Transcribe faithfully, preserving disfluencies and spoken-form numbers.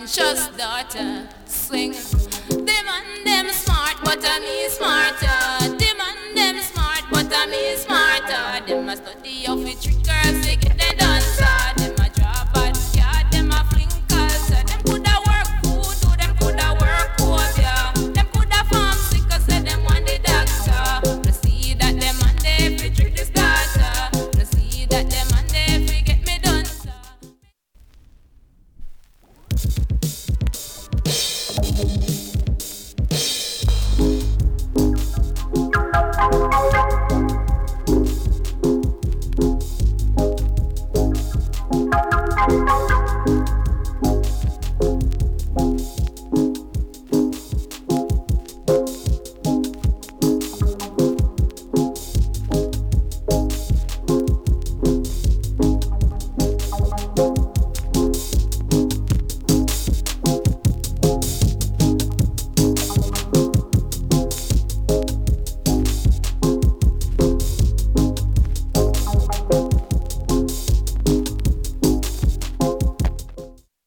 conscious daughter. Swing. Them and them smart, but I'm me smarter. Them and them smart, but I'm me smarter. Them a study of it trick girls again.